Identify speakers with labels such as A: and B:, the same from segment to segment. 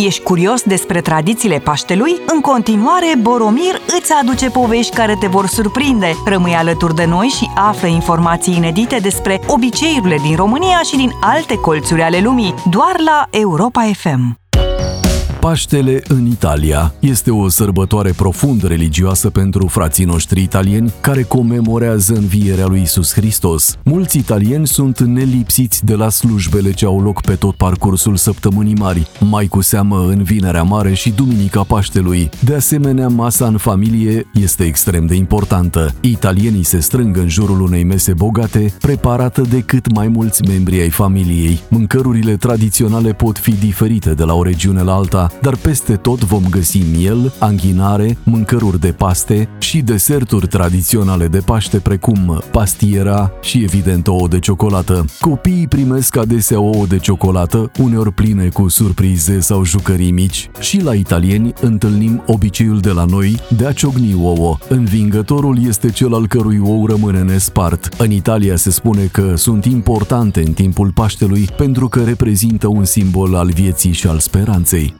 A: Ești curios despre tradițiile Paștelui? În continuare, Boromir îți aduce povești care te vor surprinde. Rămâi alături de noi și află informații inedite despre obiceiurile din România și din alte colțuri ale lumii, doar la Europa FM.
B: Paștele în Italia este o sărbătoare profund religioasă pentru frații noștri italieni care comemorează învierea lui Iisus Hristos. Mulți italieni sunt nelipsiți de la slujbele ce au loc pe tot parcursul săptămânii mari, mai cu seamă în Vinerea Mare și Duminica Paștelui. De asemenea, masa în familie este extrem de importantă. Italienii se strâng în jurul unei mese bogate, preparată de cât mai mulți membri ai familiei. Mâncărurile tradiționale pot fi diferite de la o regiune la alta, dar peste tot vom găsi miel, anghinare, mâncăruri de paste și deserturi tradiționale de Paște precum pastiera și evident ouă de ciocolată. Copiii primesc adesea ouă de ciocolată, uneori pline cu surprize sau jucării mici. Și la italieni întâlnim obiceiul de la noi de a ciocni ouă. Învingătorul este cel al cărui ou rămâne nespart. În Italia se spune că sunt importante în timpul Paștelui pentru că reprezintă un simbol al vieții și al speranței.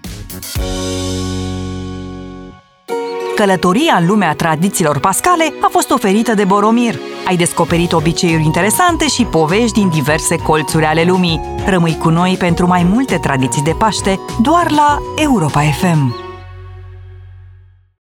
A: Călătoria în lumea tradițiilor pascale a fost oferită de Boromir. Ai descoperit obiceiuri interesante și povești din diverse colțuri ale lumii. Rămâi cu noi pentru mai multe tradiții de Paște, doar la Europa FM.